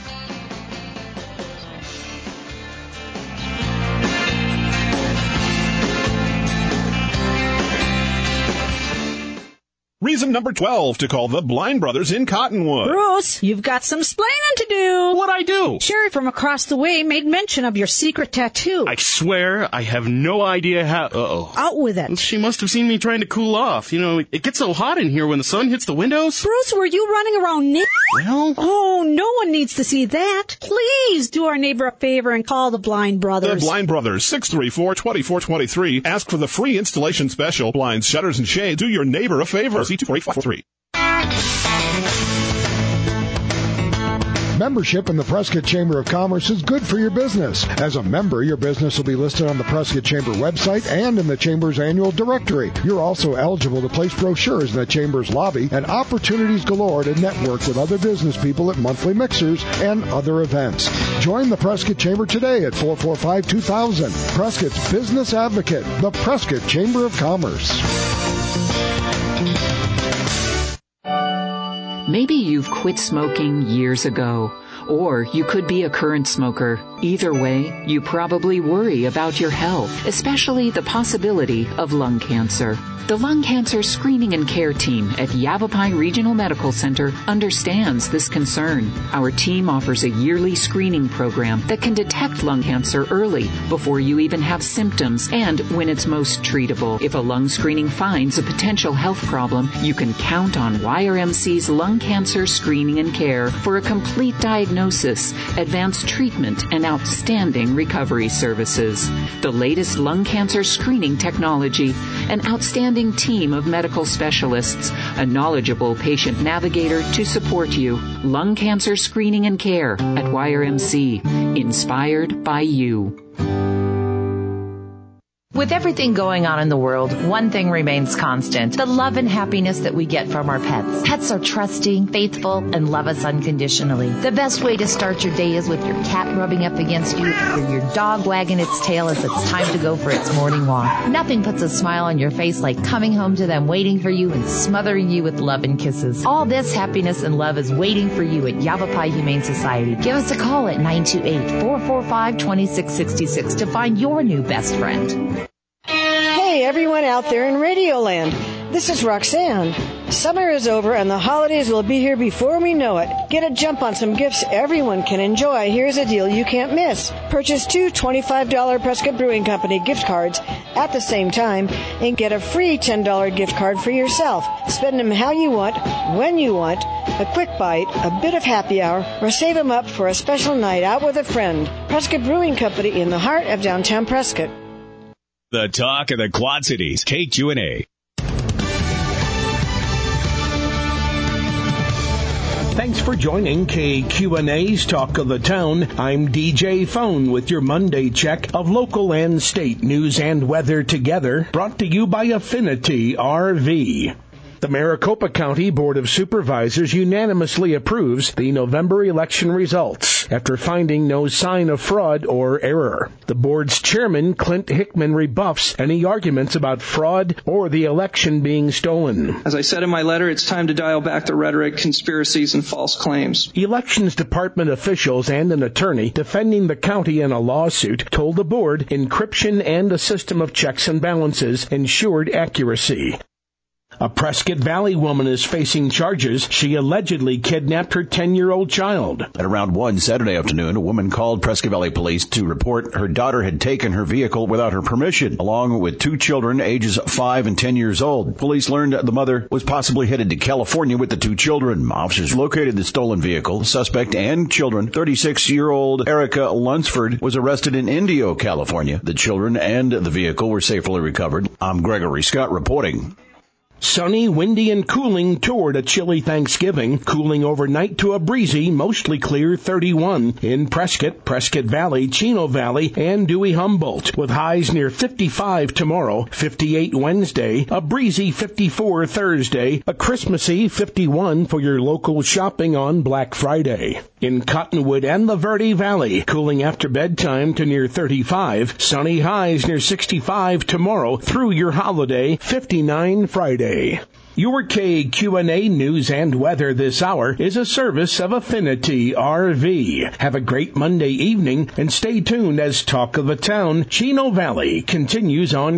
Reason number 12 to call the Blind Brothers in Cottonwood. Bruce, you've got some splaining to do. What'd I do? Sherry from across the way made mention of your secret tattoo. I swear I have no idea how... Uh-oh. Out with it. She must have seen me trying to cool off. You know, it gets so hot in here when the sun hits the windows. Bruce, were you running around naked? Well... Oh, no one needs to see that. Please do our neighbor a favor and call the Blind Brothers. The Blind Brothers, 634-2423. Ask for the free installation special. Blinds, shutters, and shades. Do your neighbor a favor. C24853. Membership in the Prescott Chamber of Commerce is good for your business. As a member, your business will be listed on the Prescott Chamber website and in the Chamber's annual directory. You're also eligible to place brochures in the Chamber's lobby and opportunities galore to network with other business people at monthly mixers and other events. Join the Prescott Chamber today at 445-2000. Prescott's Business Advocate, the Prescott Chamber of Commerce. Maybe you've quit smoking years ago, or you could be a current smoker. Either way, you probably worry about your health, especially the possibility of lung cancer. The Lung Cancer Screening and Care Team at Yavapai Regional Medical Center understands this concern. Our team offers a yearly screening program that can detect lung cancer early, before you even have symptoms, and when it's most treatable. If a lung screening finds a potential health problem, you can count on YRMC's Lung Cancer Screening and Care for a complete diagnosis, advanced treatment, and outstanding recovery services. The latest lung cancer screening technology, an outstanding team of medical specialists, a knowledgeable patient navigator to support you. Lung Cancer Screening and Care at YRMC. Inspired by you. With everything going on in the world, one thing remains constant: the love and happiness that we get from our pets. Pets are trusting, faithful, and love us unconditionally. The best way to start your day is with your cat rubbing up against you or your dog wagging its tail as it's time to go for its morning walk. Nothing puts a smile on your face like coming home to them waiting for you and smothering you with love and kisses. All this happiness and love is waiting for you at Yavapai Humane Society. Give us a call at 928-445-2666 to find your new best friend. Hey, everyone out there in Radioland. This is Roxanne. Summer is over and the holidays will be here before we know it. Get a jump on some gifts everyone can enjoy. Here's a deal you can't miss. Purchase two $25 Prescott Brewing Company gift cards at the same time and get a free $10 gift card for yourself. Spend them how you want, when you want, a quick bite, a bit of happy hour, or save them up for a special night out with a friend. Prescott Brewing Company in the heart of downtown Prescott. The talk of the Quad Cities, KQNA. Thanks for joining KQNA's Talk of the Town. I'm DJ Phone with your Monday check of local and state news and weather together, brought to you by Affinity RV. The Maricopa County Board of Supervisors unanimously approves the November election results after finding no sign of fraud or error. The board's chairman, Clint Hickman, rebuffs any arguments about fraud or the election being stolen. As I said in my letter, it's time to dial back the rhetoric, conspiracies, and false claims. Elections Department officials and an attorney defending the county in a lawsuit told the board encryption and a system of checks and balances ensured accuracy. A Prescott Valley woman is facing charges. She allegedly kidnapped her 10-year-old child. At around 1 Saturday afternoon, a woman called Prescott Valley Police to report her daughter had taken her vehicle without her permission, along with 2 children ages 5 and 10 years old. Police learned the mother was possibly headed to California with the 2 children. Officers located the stolen vehicle. Suspect and children, 36-year-old Erica Lunsford, was arrested in Indio, California. The children and the vehicle were safely recovered. I'm Gregory Scott reporting. Sunny, windy, and cooling toward a chilly Thanksgiving, cooling overnight to a breezy, mostly clear 31 in Prescott, Prescott Valley, Chino Valley, and Dewey-Humboldt, with highs near 55 tomorrow, 58 Wednesday, a breezy 54 Thursday, a Christmassy 51 for your local shopping on Black Friday. In Cottonwood and the Verde Valley, cooling after bedtime to near 35, sunny highs near 65 tomorrow through your holiday, 59 Friday. Your KQNA news and weather this hour is a service of Affinity RV. Have a great Monday evening and stay tuned as Talk of the Town, Chino Valley, continues on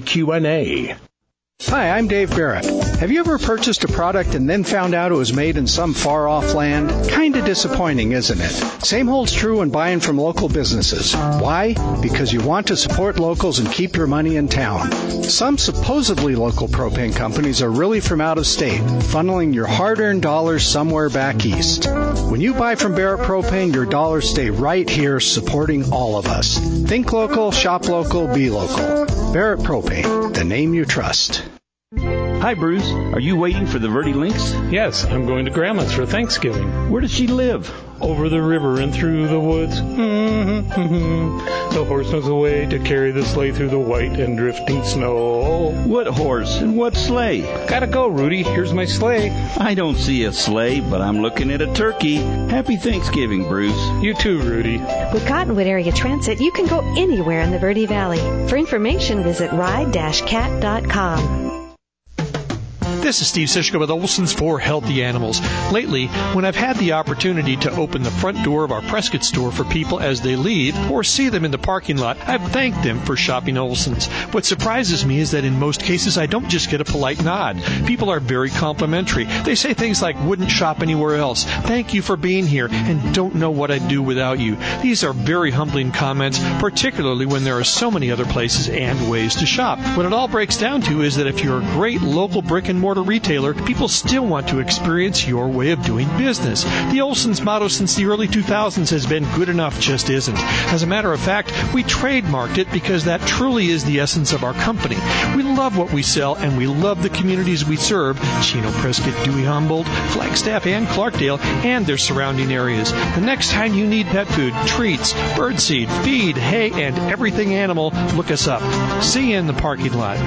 KQNA. Hi, I'm Dave Barrett. Have you ever purchased a product and then found out it was made in some far-off land? Kinda disappointing, isn't it? Same holds true when buying from local businesses. Why? Because you want to support locals and keep your money in town. Some supposedly local propane companies are really from out of state, funneling your hard-earned dollars somewhere back east. When you buy from Barrett Propane, your dollars stay right here supporting all of us. Think local, shop local, be local. Barrett Propane, the name you trust. Hi, Bruce. Are you waiting for the Verde Lynx? Yes, I'm going to Grandma's for Thanksgiving. Where does she live? Over the river and through the woods. The horse knows the way to carry the sleigh through the white and drifting snow. What horse and what sleigh? Gotta go, Rudy. Here's my sleigh. I don't see a sleigh, but I'm looking at a turkey. Happy Thanksgiving, Bruce. You too, Rudy. With Cottonwood Area Transit, you can go anywhere in the Verde Valley. For information, visit ride-cat.com. This is Steve Sischka with Olson's for Healthy Animals. Lately, when I've had the opportunity to open the front door of our Prescott store for people as they leave or see them in the parking lot, I've thanked them for shopping Olson's. What surprises me is that in most cases, I don't just get a polite nod. People are very complimentary. They say things like, wouldn't shop anywhere else, thank you for being here, and don't know what I'd do without you. These are very humbling comments, particularly when there are so many other places and ways to shop. What it all breaks down to is that if you're a great local brick and mortar retailer, people still want to experience your way of doing business. The Olson's motto since the early 2000s has been good enough just isn't. As a matter of fact, we trademarked it because that truly is the essence of our company. We love what we sell and we love the communities we serve, Chino, Prescott, Dewey-Humboldt, Flagstaff, and Clarkdale, and their surrounding areas. The next time you need pet food, treats, birdseed, feed, hay, and everything animal, look us up. See you in the parking lot.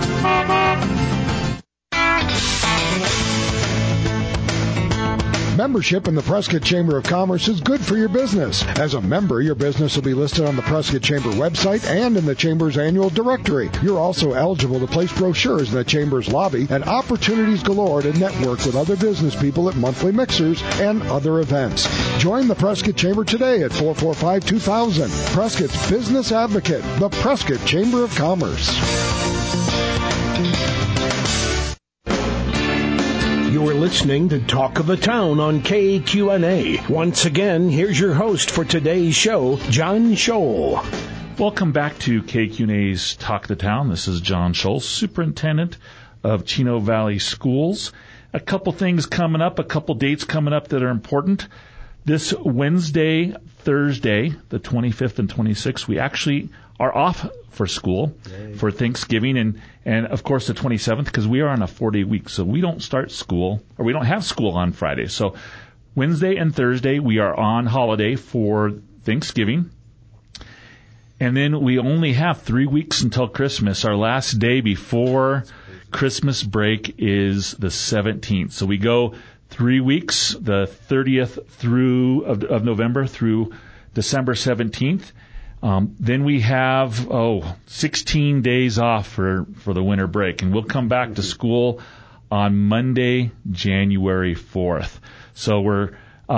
Membership in the Prescott Chamber of Commerce is good for your business. As a member, your business will be listed on the Prescott Chamber website and in the Chamber's annual directory. You're also eligible to place brochures in the Chamber's lobby and opportunities galore to network with other business people at monthly mixers and other events. Join the Prescott Chamber today at 445-2000. Prescott's Business Advocate, the Prescott Chamber of Commerce. You're listening to Talk of the Town on KQNA. Once again, here's your host for today's show, John Scholl. Welcome back to KQNA's Talk of the Town. This is John Scholl, Superintendent of Chino Valley Schools. A couple things coming up, a couple dates coming up that are important. This Wednesday, Thursday, the 25th and 26th, we actually are off for school for Thanksgiving and of course the 27th, because we are on a 4-day week, so we don't start school, or we don't have school on Friday. So Wednesday and Thursday we are on holiday for Thanksgiving. And then we only have 3 weeks until Christmas. Our last day before Christmas break is the 17th. So we go 3 weeks, the 30th of November through December 17th. Then we have 16 days off for the winter break, and we'll come back to school on Monday, January 4th. So we're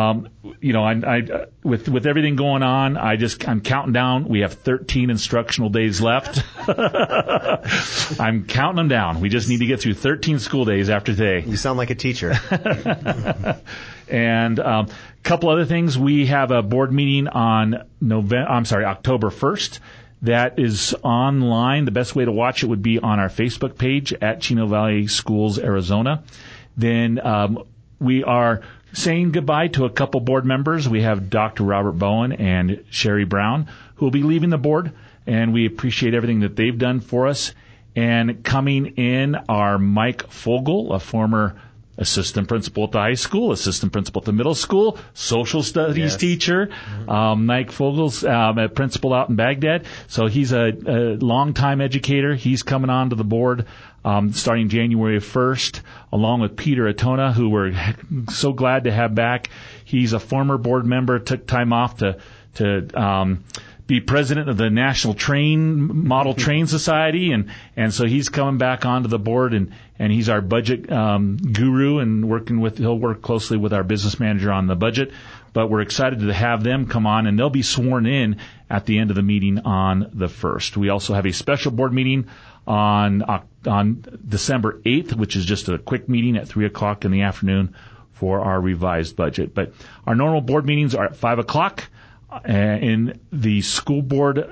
with everything going on, I'm counting down. We have 13 instructional days left. I'm counting them down. We just need to get through 13 school days after today. You sound like a teacher. And a couple other things. We have a board meeting on October 1st. That is online. The best way to watch it would be on our Facebook page at Chino Valley Schools, Arizona. Then we are saying goodbye to a couple board members. We have Dr. Robert Bowen and Sherry Brown, who will be leaving the board, and we appreciate everything that they've done for us. And coming in are Mike Fogel, a former assistant principal at the high school, assistant principal at the middle school, social studies teacher. Mike Fogel's a principal out in Baghdad. So he's a longtime educator. He's coming on to the board starting January 1st, along with Peter Atona, who we're so glad to have back. He's a former board member, took time off to be president of the National Model Train Society, and so he's coming back onto the board, and he's our budget guru, and he'll work closely with our business manager on the budget. But we're excited to have them come on, and they'll be sworn in at the end of the meeting on the 1st. We also have a special board meeting on December 8th, which is just a quick meeting at 3:00 in the afternoon for our revised budget. But our normal board meetings are at 5:00 in the school board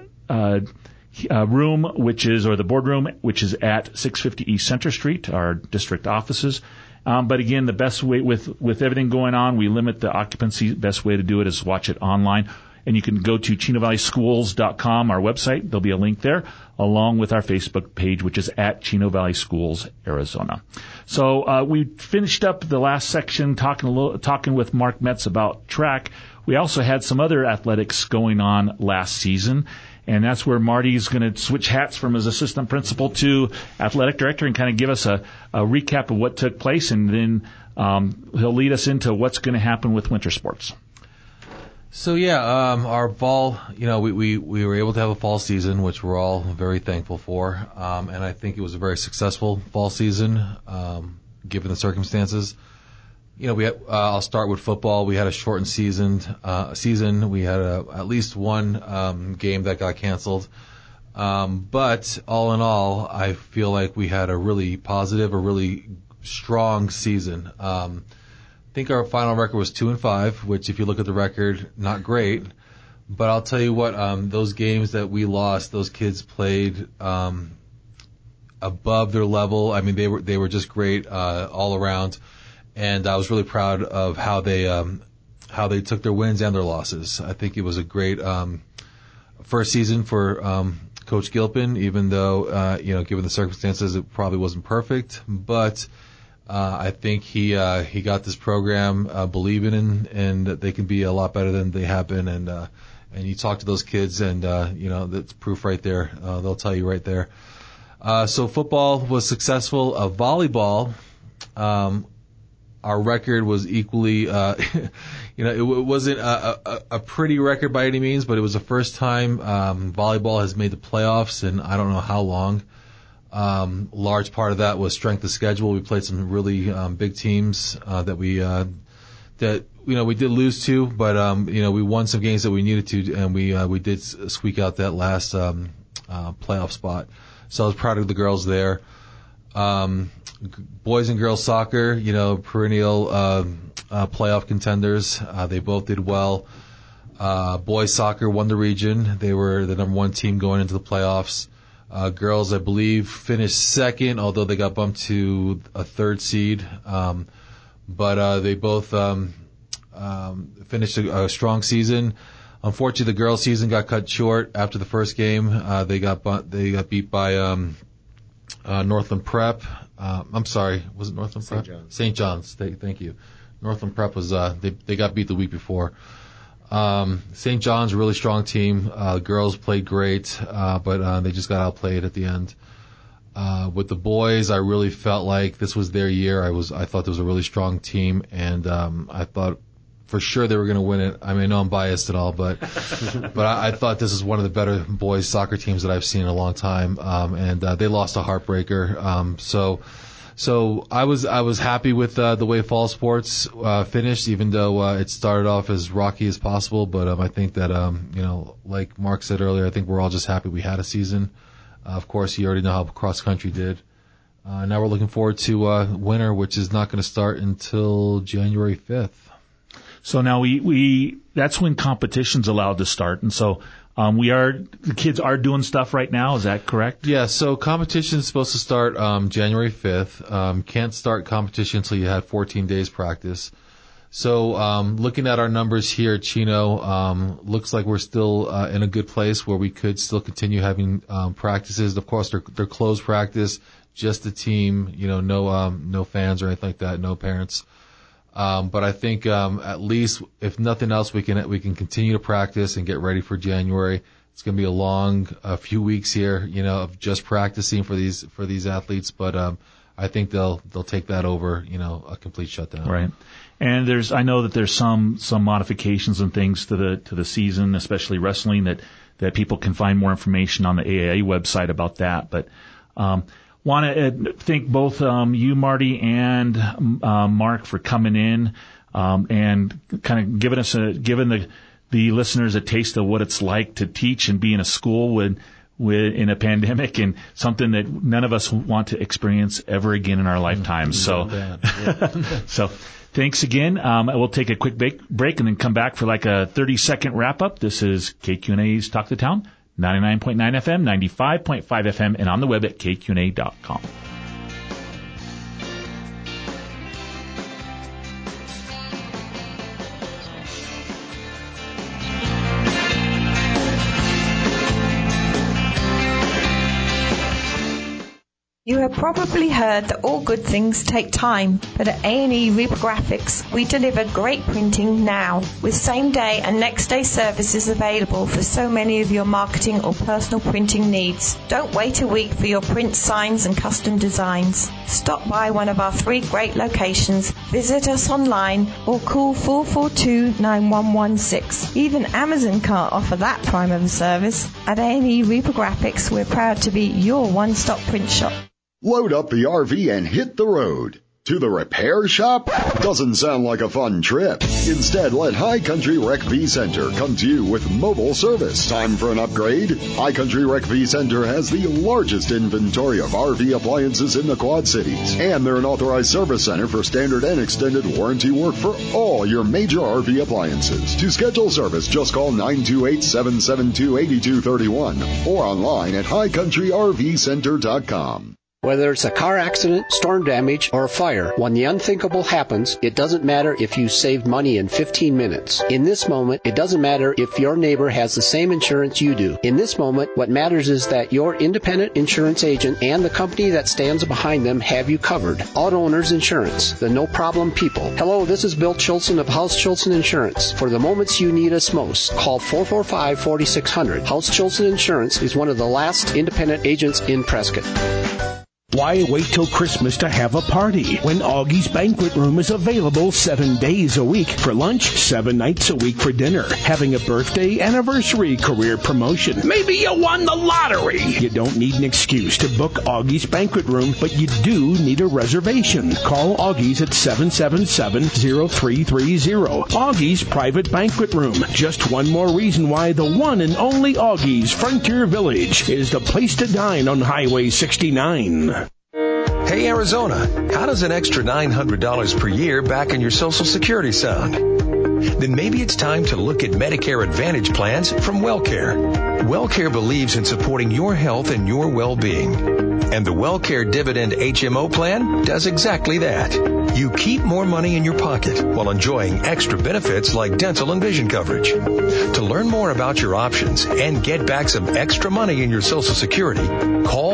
room, the boardroom, which is at 650 East Center Street, our district offices. But again, the best way with everything going on, we limit the occupancy. Best way to do it is watch it online. And you can go to ChinoValleySchools.com, our website. There'll be a link there, along with our Facebook page, which is at Chino Valley Schools, Arizona. So we finished up the last section talking with Mark Metz about track. We also had some other athletics going on last season, and that's where Marty's going to switch hats from his assistant principal to athletic director and kind of give us a recap of what took place, and then he'll lead us into what's going to happen with winter sports. So our fall, we were able to have a fall season, which we're all very thankful for, and I think it was a very successful fall season, given the circumstances. I'll start with football. We had a shortened season. We had at least one game that got canceled, but all in all, I feel like we had a really positive, a really strong season. I think our final record was 2-5, which if you look at the record, not great. But I'll tell you what, those games that we lost, those kids played above their level. I mean, they were just great all around, and I was really proud of how they took their wins and their losses. I think it was a great first season for Coach Gilpin, even though given the circumstances, it probably wasn't perfect, but. I think he got this program believing in, and that they can be a lot better than they have been. And you talk to those kids, and that's proof right there. They'll tell you right there. So football was successful. Volleyball, our record was equally. It wasn't a pretty record by any means, but it was the first time volleyball has made the playoffs in I don't know how long. Large part of that was strength of schedule. We played some really big teams that we did lose to, but we won some games that we needed to, and we did squeak out that last playoff spot. So I was proud of the girls there. Boys and girls soccer, perennial playoff contenders. They both did well. Boys soccer won the region. They were the number one team going into the playoffs. Girls, I believe, finished second, although they got bumped to a third seed. But they both finished a strong season. Unfortunately, the girls' season got cut short after the first game. They got beat by Northland Prep. I'm sorry, was it Northland Prep? St. John's. St. John's. Thank you. Northland Prep was they got beat the week before. St. John's a really strong team. Girls played great, but they just got outplayed at the end. With the boys, I really felt like this was their year. I thought there was a really strong team, and I thought for sure they were going to win it. I mean, I know I'm biased and all, but I thought this is one of the better boys soccer teams that I've seen in a long time. And they lost a heartbreaker. So I was happy with the way fall sports finished, even though it started off as rocky as possible. But I think that like Mark said earlier, I think we're all just happy we had a season. Of course, you already know how cross country did. Now we're looking forward to winter, which is not going to start until January 5th. So now we that's when competition's allowed to start, and so the kids are doing stuff right now. Is that correct? Yeah. So competition is supposed to start January 5th. Can't start competition until you had 14 days practice. So looking at our numbers here at Chino, looks like we're still in a good place where we could still continue having practices. Of course, they're closed practice, just the team. No fans or anything like that, no parents. But I think at least, if nothing else, we can continue to practice and get ready for January. It's going to be a long few weeks here, of just practicing for these athletes. But I think they'll take that over, a complete shutdown. Right. And I know that there's some modifications and things to the season, especially wrestling, that people can find more information on the AAA website about that. But want to thank both you, Marty, and Mark for coming in and kind of giving the listeners a taste of what it's like to teach and be in a school in a pandemic, and something that none of us want to experience ever again in our lifetimes. So, so thanks again. We'll take a quick break and then come back for like a 30-second wrap up. This is KQNA's Talk the Town. 99.9 FM, 95.5 FM, and on the web at kqna.com. You have probably heard that all good things take time, but at A&E Reprographics, we deliver great printing now, with same-day and next-day services available for so many of your marketing or personal printing needs. Don't wait a week for your print signs and custom designs. Stop by one of our 3 great locations, visit us online, or call 442-9116. Even Amazon can't offer that prime of a service. At A&E Reprographics, we're proud to be your one-stop print shop. Load up the RV and hit the road. To the repair shop? Doesn't sound like a fun trip. Instead, let High Country Rec V Center come to you with mobile service. Time for an upgrade? High Country Rec V Center has the largest inventory of RV appliances in the Quad Cities. And they're an authorized service center for standard and extended warranty work for all your major RV appliances. To schedule service, just call 928-772-8231 or online at highcountryrvcenter.com. Whether it's a car accident, storm damage, or a fire, when the unthinkable happens, it doesn't matter if you saved money in 15 minutes. In this moment, it doesn't matter if your neighbor has the same insurance you do. In this moment, what matters is that your independent insurance agent and the company that stands behind them have you covered. Auto Owners Insurance, the no-problem people. Hello, this is Bill Chilson of House Chilson Insurance. For the moments you need us most, call 445-4600. House Chilson Insurance is one of the last independent agents in Prescott. Why wait till Christmas to have a party when Augie's Banquet Room is available 7 days a week for lunch, 7 nights a week for dinner, having a birthday, anniversary, career promotion. Maybe you won the lottery. You don't need an excuse to book Augie's Banquet Room, but you do need a reservation. Call Augie's at 777-0330. Augie's Private Banquet Room. Just one more reason why the one and only Augie's Frontier Village is the place to dine on Highway 69. Hey, Arizona, how does an extra $900 per year back in your Social Security sound? Then maybe it's time to look at Medicare Advantage plans from WellCare. WellCare believes in supporting your health and your well-being. And the WellCare Dividend HMO plan does exactly that. You keep more money in your pocket while enjoying extra benefits like dental and vision coverage. To learn more about your options and get back some extra money in your Social Security, call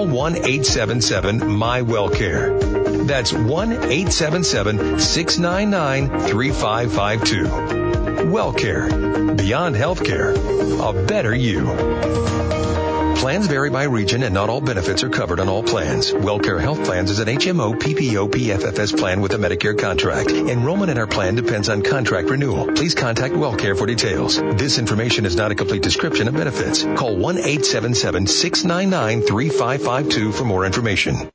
1-877-MY-WellCare. That's 1-877-699-3552. WellCare. Beyond healthcare, a better you. Plans vary by region and not all benefits are covered on all plans. WellCare Health Plans is an HMO PPO PFFS plan with a Medicare contract. Enrollment in our plan depends on contract renewal. Please contact WellCare for details. This information is not a complete description of benefits. Call 1-877-699-3552 for more information.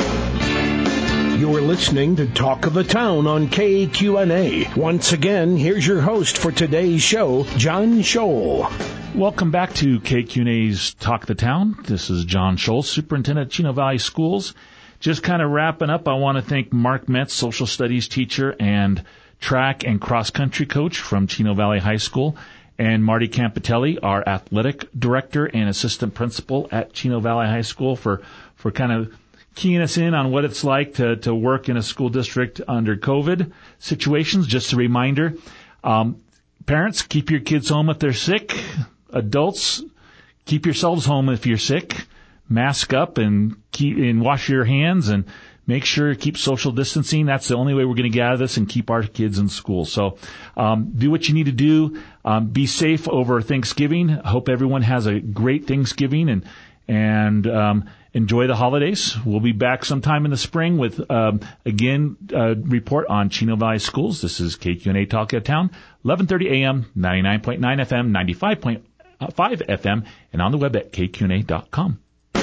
You're listening to Talk of the Town on KQNA. Once again, here's your host for today's show, John Scholl. Welcome back to KQNA's Talk of the Town. This is John Scholl, Superintendent of Chino Valley Schools. Just kind of wrapping up, I want to thank Mark Metz, Social Studies teacher and track and cross-country coach from Chino Valley High School, and Marty Campitelli, our athletic director and assistant principal at Chino Valley High School, for kind of keying us in on what it's like to work in a school district under COVID situations. Just a reminder, parents, keep your kids home if they're sick. Adults, keep yourselves home if you're sick. Mask up and wash your hands and make sure to keep social distancing. That's the only way we're going to get out of this and keep our kids in school. So do what you need to do. Be safe over Thanksgiving. I hope everyone has a great Thanksgiving and enjoy the holidays. We'll be back sometime in the spring with, again, a report on Chino Valley Schools. This is KQNA Talk of the Town, 11:30 a.m., 99.9 FM, 95.5 FM, and on the web at kqna.com.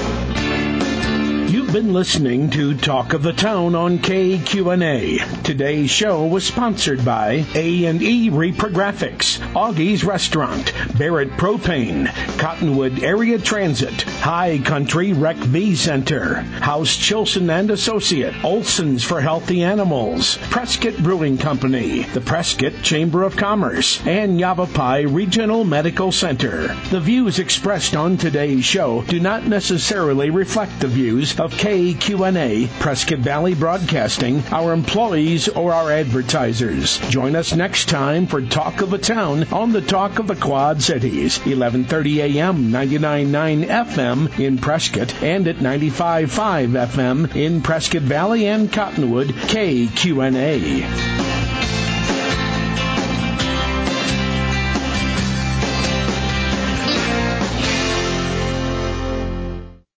You've been listening to Talk of the Town on KQNA. Today's show was sponsored by A&E Reprographics, Augie's Restaurant, Barrett Propane, Cottonwood Area Transit, High Country Rec V Center, House Chilson and Associate, Olson's for Healthy Animals, Prescott Brewing Company, the Prescott Chamber of Commerce, and Yavapai Regional Medical Center. The views expressed on today's show do not necessarily reflect the views of KQNA, Prescott Valley Broadcasting, our employees, or our advertisers. Join us next time for Talk of the Town on the Talk of the Quad Cities, 11:30 a.m., 99.9 FM in Prescott, and at 95.5 FM in Prescott Valley and Cottonwood, KQNA.